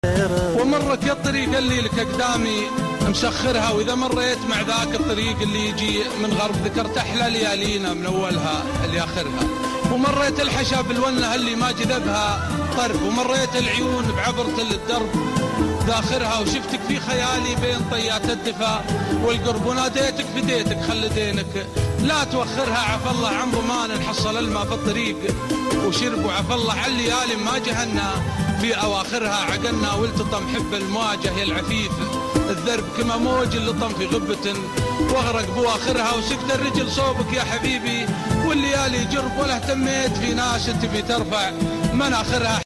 ومرت يا الطريق اللي لك قدامي مشخرها، واذا مريت مع ذاك الطريق اللي يجي من غرب ذكرت احلى ليالينا من اولها لاخرها. ومريت الحشا بالونه اللي ما جذبها طرف، ومريت العيون بعبرة الدرب ذاخرها، وشفتك في خيالي بين طيات الدفا والقرب، وناديتك فديتك خل دينك لا توخرها. عفى الله عن ضمان نحصل الماء في الطريق وشرب، وعفى الله عن الليالي ما جهلنا في اواخرها. عقلنا والتطم حب المواجه يا العفيف الذرب كما موج اللطم في غبة واغرق بواخرها. وسكت الرجل صوبك يا حبيبي والليالي جرب، ولا اهتميت في ناس تبي ترفع مناخرها.